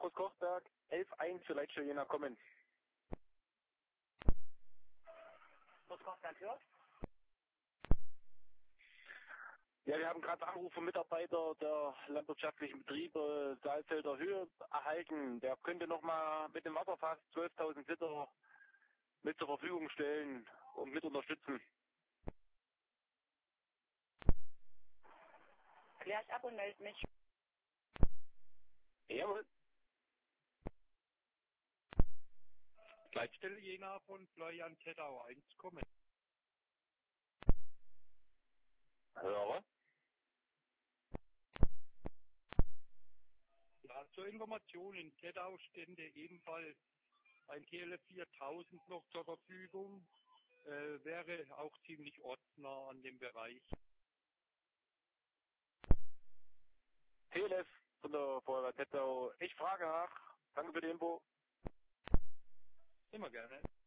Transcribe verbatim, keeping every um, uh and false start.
Großkochberg, elf eins für Leitstelle Jena kommen. Großkochberg hört? Ja, wir haben gerade Anruf vom Mitarbeiter der landwirtschaftlichen Betriebe Saalfelder Höhe erhalten. Der könnte nochmal mit dem Wasserfass zwölftausend Liter mit zur Verfügung stellen und mit unterstützen. Klär ich ab und melde mich. Jawohl. Leitstelle Jena von Florian Tettau eins kommen. Höre. Ja, zur Information, in Tettau stände ebenfalls ein T L F viertausend noch zur Verfügung, äh, wäre auch ziemlich ortsnah an dem Bereich. T L F von der Feuerwehr Tettau. Ich frage nach. Danke für die Info. Immer gerne.